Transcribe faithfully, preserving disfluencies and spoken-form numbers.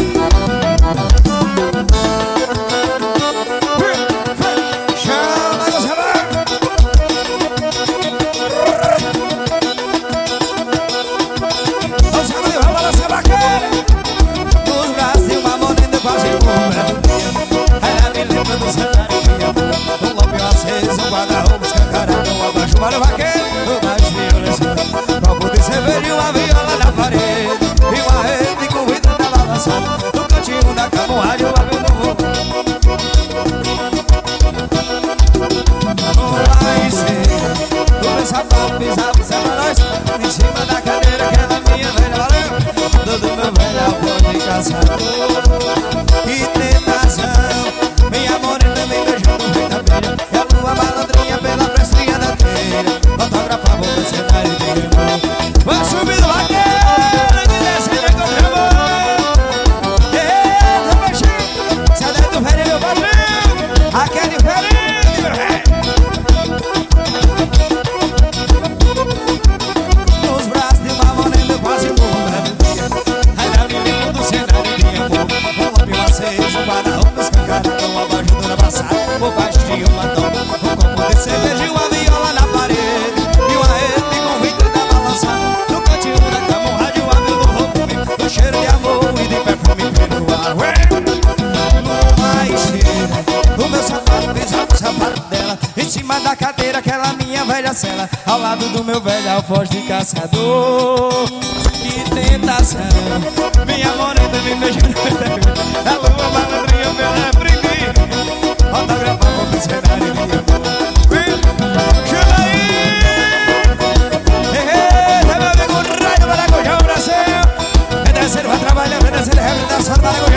Para o vaqueiro, mais violência, pra poder cerveja e uma viola na parede, e uma rede com vidro da balançada, no cantinho da cama, um rádio lá vendo o voo. Lá em cima, o meu sapato pisava, serva nós, em cima da cadeira, que era minha velha, valeu, todo meu velho avô de caçador. Que tentação, minha morena me beijando no rei da beira, e a lua malandrinha pela frestinha da autografava o cenário de amor. Vai subindo vaqueiro e descendo com o amor. Eita, baixinho, se é daí do velho, meu padrinho, aqui é diferente, meu rei. Nos braços de uma morena eu quase morro na dia. Aí na menina do cenário de amor, um lampião aceso, um guarda-roupa escancarado, uma abajadora abraçada, por baixo de um latão, um copo de cerveja e uma viola na parede, e uma rede com vidro da balançada, no cantinho da cama, um rádio amigo do volume, do cheiro de amor e de perfume pelo ar. Vai cheira, o meu sapato pisava o sapato dela, em cima da cadeira, aquela minha velha cela, ao lado do meu velho alfoz de caçador. Que tentação, minha morena me beijando, a lua malandrinha pela briguinha, autografava o cenário de amor. Chama aí! Eita, meu amigo Raio do Maracujá, Brasil! Vem descendo, vai trabalhando, vem descendo, reabilitação do Maracujá.